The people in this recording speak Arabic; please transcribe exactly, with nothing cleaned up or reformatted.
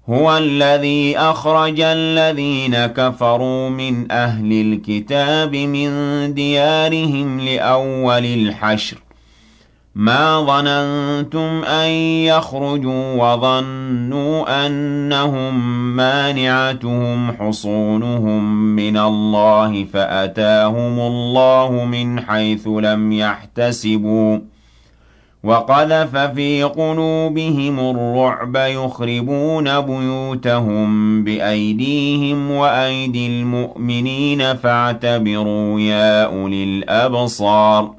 هُوَ الَّذِي أَخْرَجَ الَّذِينَ كَفَرُوا مِنْ أَهْلِ الْكِتَابِ مِنْ دِيَارِهِمْ لِأَوَّلِ الْحَشْرِ مَا ظَنَنتُمْ أَن يَخْرُجُوا وَظَنُّوا أَنَّهُم مَّانِعَتُهُمْ حُصُونُهُم مِّنَ اللَّهِ فَأَتَاهُمُ اللَّهُ مِنْ حَيْثُ لَمْ يَحْتَسِبُوا ۖ وَقَذَفَ فِي قُلُوبِهِمُ الرُّعْبَ يُخْرِبُونَ بُيُوتَهُم بِأَيْدِيهِمْ وَأَيْدِي الْمُؤْمِنِينَ فَاعْتَبِرُوا يَا أُولِي الْأَبْصَارِ